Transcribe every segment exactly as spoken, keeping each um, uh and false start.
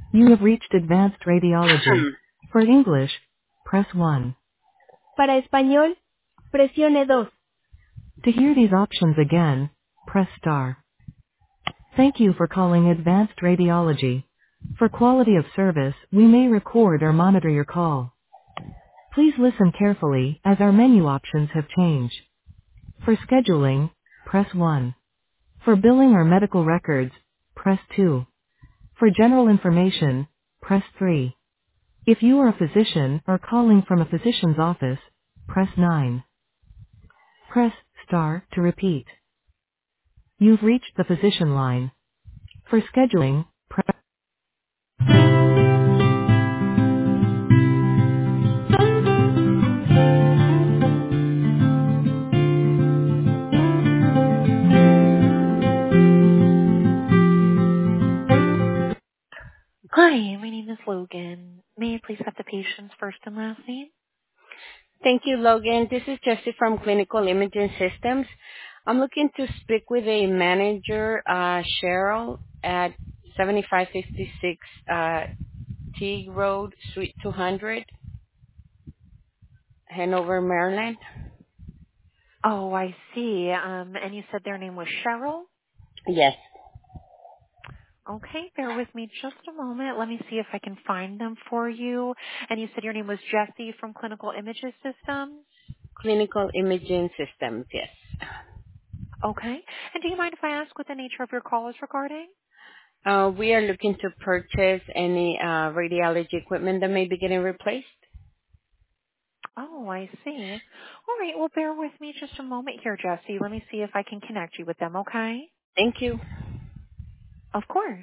You have reached advanced radiology. For English, press one. Para español, presione dos. To hear these options again, press star. Thank you for calling Advanced Radiology. For quality of service, we may record or monitor your call. Please listen carefully as our menu options have changed. For scheduling, press one. For billing or medical records, press two. For general information, press three. If you are a physician or calling from a physician's office, press nine. Press star to repeat. You've reached the physician line. For scheduling, press... Hi, my name is Logan. May I please have the patient's first and last name? Thank you, Logan. This is Jessie from Clinical Imaging Systems. I'm looking to speak with a manager, uh, Cheryl, at seventy-five fifty-six uh, T Road, Suite two hundred, Hanover, Maryland. Oh, I see. Um, and you said their name was Cheryl? Yes. Okay, bear with me just a moment. Let me see if I can find them for you. And you said your name was Jessie from Clinical Images Systems? Clinical Imaging Systems, yes. Okay. And do you mind if I ask what the nature of your call is regarding? Uh, we are looking to purchase any uh, radiology equipment that may be getting replaced. Oh, I see. All right, well, bear with me just a moment here, Jessie. Let me see if I can connect you with them, okay? Thank you. Of course.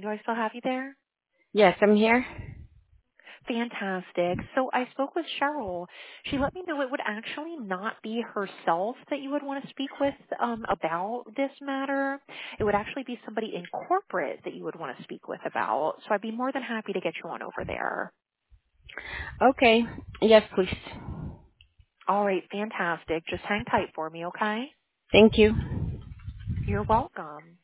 Do I still have you there? Yes, I'm here. Fantastic. So I spoke with Cheryl. She let me know it would actually not be herself that you would want to speak with um, about this matter. It would actually be somebody in corporate that you would want to speak with about. So I'd be more than happy to get you on over there. Okay. Yes, please. All right, fantastic. Just hang tight for me, okay? Thank you. You're welcome.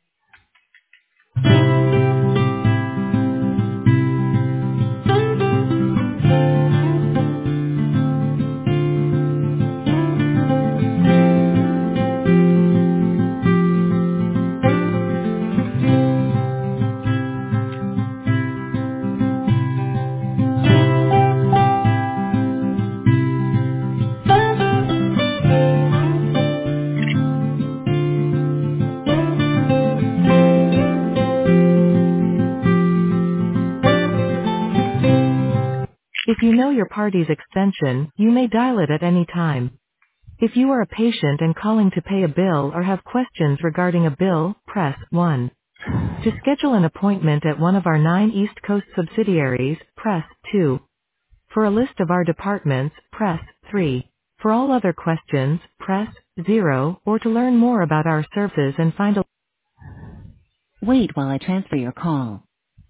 If you know your party's extension, you may dial it at any time. If you are a patient and calling to pay a bill or have questions regarding a bill, press one. To schedule an appointment at one of our nine East Coast subsidiaries, press two. For a list of our departments, press three. For all other questions, press zero, or to learn more about our services and find a... Wait while I transfer your call.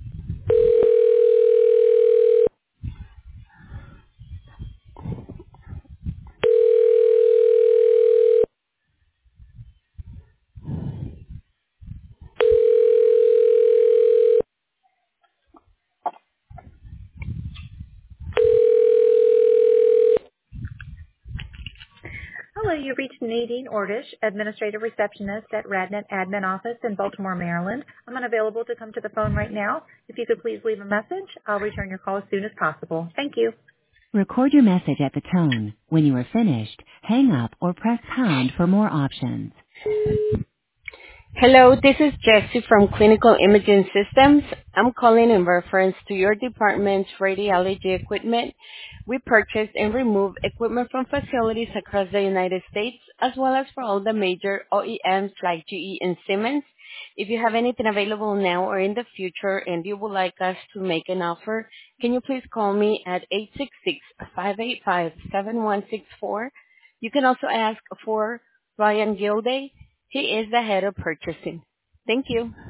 Hello, you've reached Nadine Ordish, Administrative Receptionist at RadNet Admin Office in Baltimore, Maryland. I'm unavailable to come to the phone right now. If you could please leave a message, I'll return your call as soon as possible. Thank you. Record your message at the tone. When you are finished, hang up or press pound for more options. Hello, this is Jessie from Clinical Imaging Systems. I'm calling in reference to your department's radiology equipment. We purchase and remove equipment from facilities across the United States, as well as for all the major O E Ms like G E and Siemens. If you have anything available now or in the future and you would like us to make an offer, can you please call me at eight six six, five eight five, seven one six four? You can also ask for Ryan Gilday. He is the head of purchasing. Thank you.